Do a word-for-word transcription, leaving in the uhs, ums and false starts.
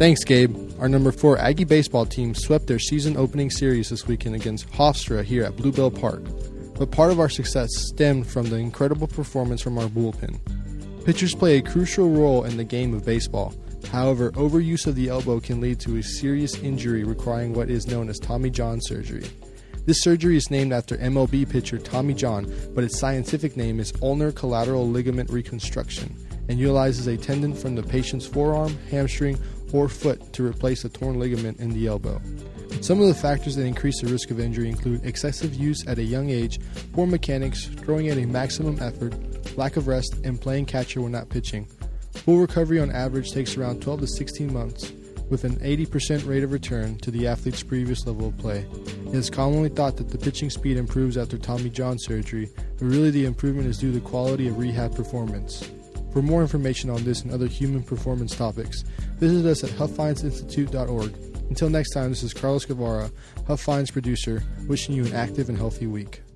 Thanks, Gabe. Our number four Aggie baseball team swept their season opening series this weekend against Hofstra here at Bluebell Park. But part of our success stemmed from the incredible performance from our bullpen. Pitchers play a crucial role in the game of baseball. However, overuse of the elbow can lead to a serious injury requiring what is known as Tommy John surgery. This surgery is named after M L B pitcher Tommy John, but its scientific name is ulnar collateral ligament reconstruction and utilizes a tendon from the patient's forearm, hamstring, or foot to replace a torn ligament in the elbow. Some of the factors that increase the risk of injury include excessive use at a young age, poor mechanics, throwing at a maximum effort, lack of rest, and playing catcher when not pitching. Full recovery on average takes around twelve to sixteen months, with an eighty percent rate of return to the athlete's previous level of play. It is commonly thought that the pitching speed improves after Tommy John surgery, but really the improvement is due to the quality of rehab performance. For more information on this and other human performance topics, visit us at huff finds institute dot org. Until next time, this is Carlos Guevara, Huff Finds producer, wishing you an active and healthy week.